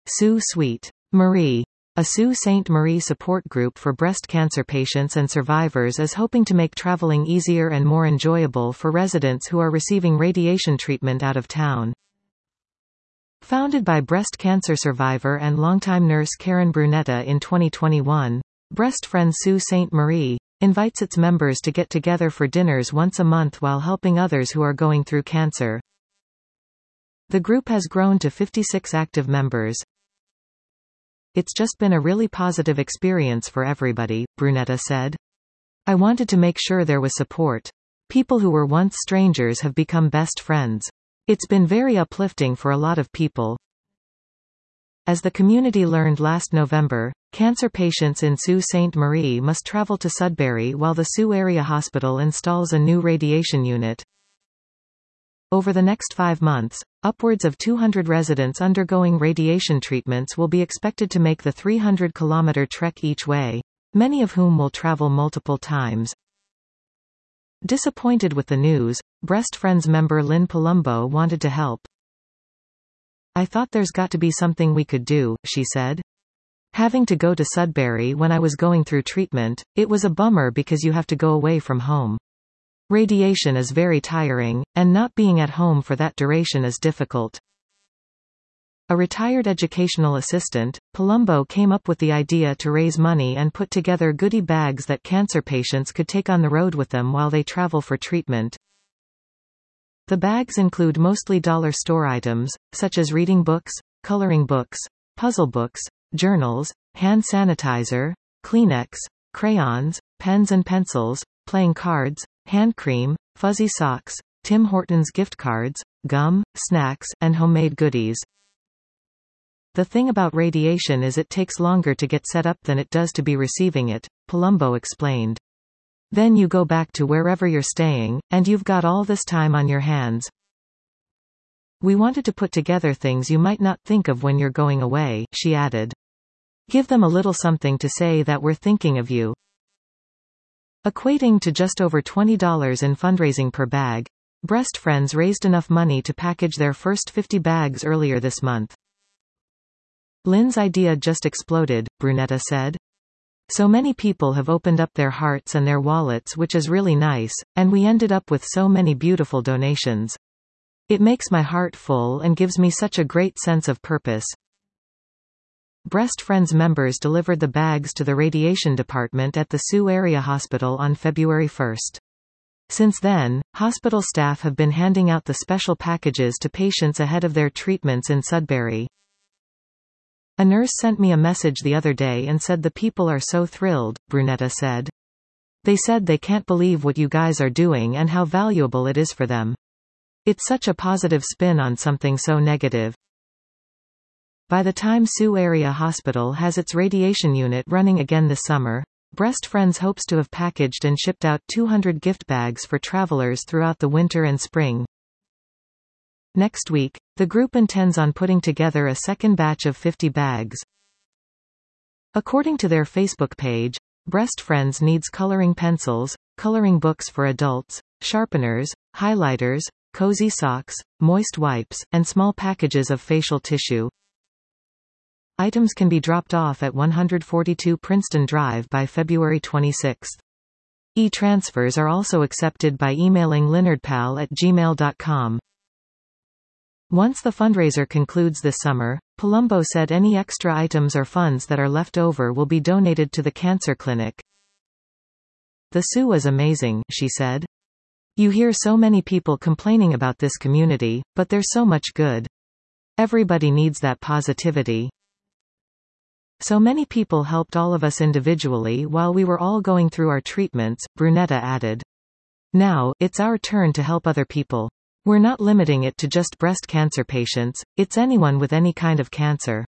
Sault Ste. Marie. A Sault Ste. Marie support group for breast cancer patients and survivors is hoping to make traveling easier and more enjoyable for residents who are receiving radiation treatment out of town. Founded by breast cancer survivor and longtime nurse Karen Brunetta in 2021, Breast Friends Sault Ste. Marie invites its members to get together for dinners once a month while helping others who are going through cancer. The group has grown to 56 active members. It's just been a really positive experience for everybody, Brunetta said. I wanted to make sure there was support. People who were once strangers have become best friends. It's been very uplifting for a lot of people. As the community learned last November, cancer patients in Sault Ste. Marie must travel to Sudbury while the Sault Area Hospital installs a new radiation unit. Over the next 5 months, upwards of 200 residents undergoing radiation treatments will be expected to make the 300-kilometer trek each way, many of whom will travel multiple times. Disappointed with the news, Breast Friends member Lynn Palumbo wanted to help. I thought there's got to be something we could do, she said. Having to go to Sudbury when I was going through treatment, it was a bummer because you have to go away from home. Radiation is very tiring, and not being at home for that duration is difficult. A retired educational assistant, Palumbo came up with the idea to raise money and put together goodie bags that cancer patients could take on the road with them while they travel for treatment. The bags include mostly dollar store items, such as reading books, coloring books, puzzle books, journals, hand sanitizer, Kleenex, crayons, pens and pencils, playing cards, hand cream, fuzzy socks, Tim Hortons gift cards, gum, snacks, and homemade goodies. The thing about radiation is it takes longer to get set up than it does to be receiving it, Palumbo explained. Then you go back to wherever you're staying, and you've got all this time on your hands. We wanted to put together things you might not think of when you're going away, she added. Give them a little something to say that we're thinking of you. Equating to just over $20 in fundraising per bag, Breast Friends raised enough money to package their first 50 bags earlier this month. Lynn's idea just exploded, Brunetta said. So many people have opened up their hearts and their wallets, which is really nice, and we ended up with so many beautiful donations. It makes my heart full and gives me such a great sense of purpose. Breast Friends members delivered the bags to the radiation department at the Sault Area Hospital on February 1. Since then, hospital staff have been handing out the special packages to patients ahead of their treatments in Sudbury. A nurse sent me a message the other day and said the people are so thrilled, Brunetta said. They said they can't believe what you guys are doing and how valuable it is for them. It's such a positive spin on something so negative. By the time Sault Area Hospital has its radiation unit running again this summer, Breast Friends hopes to have packaged and shipped out 200 gift bags for travelers throughout the winter and spring. Next week, the group intends on putting together a second batch of 50 bags. According to their Facebook page, Breast Friends needs coloring pencils, coloring books for adults, sharpeners, highlighters, cozy socks, moist wipes, and small packages of facial tissue. Items can be dropped off at 142 Princeton Drive by February 26. E-transfers are also accepted by emailing leonardpal@gmail.com. Once the fundraiser concludes this summer, Palumbo said any extra items or funds that are left over will be donated to the cancer clinic. The Sault is amazing, she said. You hear so many people complaining about this community, but there's so much good. Everybody needs that positivity. So many people helped all of us individually while we were all going through our treatments, Brunetta added. Now, it's our turn to help other people. We're not limiting it to just breast cancer patients, it's anyone with any kind of cancer.